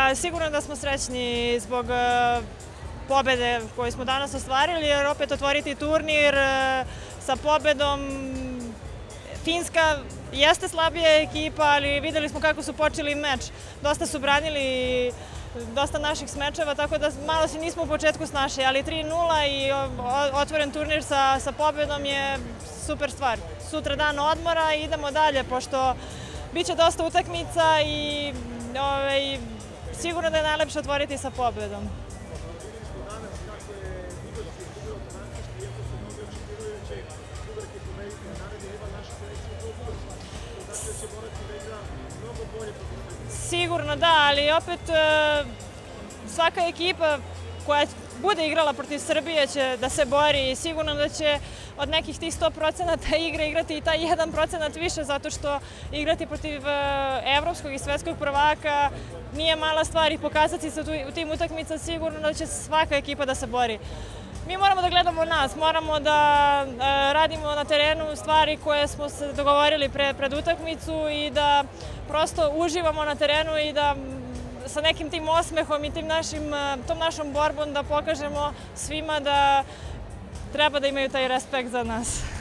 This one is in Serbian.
Pa sigurno da smo srećni zbog pobede koju smo danas ostvarili, jer opet otvoriti turnir sa pobedom. Finska jeste slabija ekipa, ali videli smo kako su počeli meč. Dosta su branili dosta naših smečeva, tako da malo se nismo u početku snašli, ali 3:0 i otvoren turnir sa pobedom je super stvar. Sutra dan odmora i idemo dalje, pošto biće dosta utakmica i sigurno da je najlepše otvoriti sa pobedom. Sigurno da, ali opet svaka ekipa koja bude igrala protiv Srbije će da se bori i sigurno da će od nekih tih 100% igre igrati i taj 1% više, zato što igrati protiv evropskog i svetskog prvaka nije mala stvar i pokazati se u tim utakmicama, sigurno da će svaka ekipa da se bori. Mi moramo da gledamo nas, moramo da radimo na terenu stvari koje smo se dogovorili pred utakmicu i da prosto uživamo na terenu i da sa nekim tim osmehom i tom našom borbom da pokažemo svima da treba da imaju taj respekt za nas.